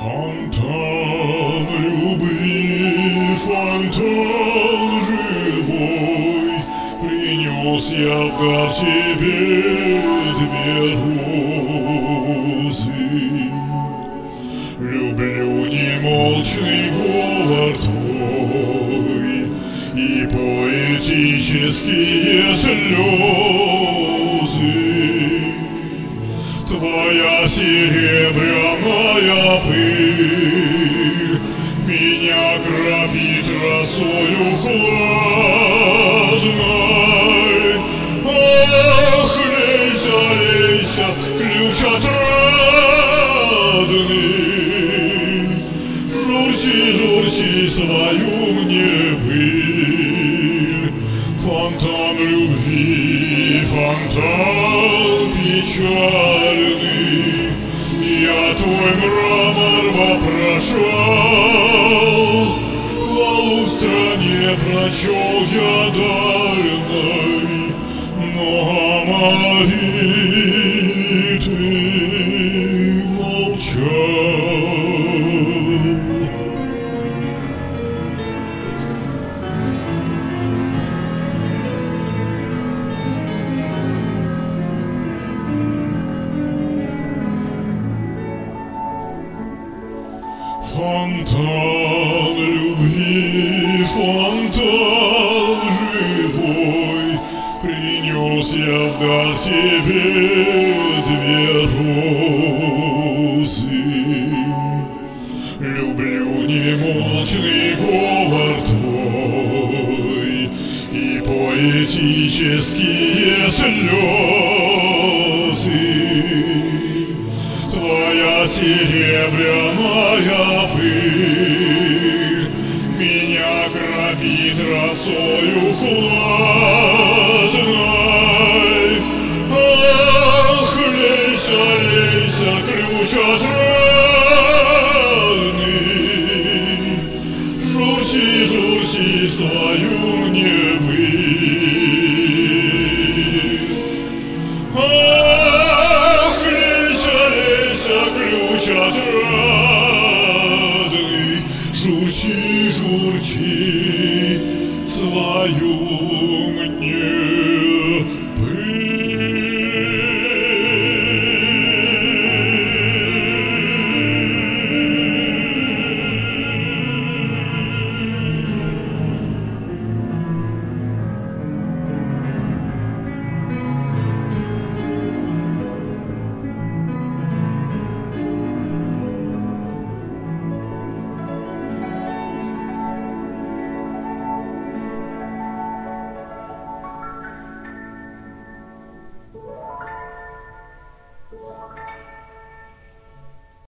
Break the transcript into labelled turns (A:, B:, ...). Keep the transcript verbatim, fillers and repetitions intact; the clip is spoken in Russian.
A: Фонтан любви, фонтан живой, принес я в дар тебе две розы. Люблю немолчный говор твой и поэтические слезы. Твоя серебряная пыль меня кропит росою хладной. Ах, лейся, лейся, ключ отрадный, журчи, журчи свою мне пыль. Фонтан любви, фонтан печальный, я твой мрамор вопрошал, хвалу стране прочел я дальной, но Амари ты молчал. Фонтан любви, фонтан живой, принес я в дар тебе две розы. Люблю немолчный говор твой и поэтические слезы. Твоя серебряная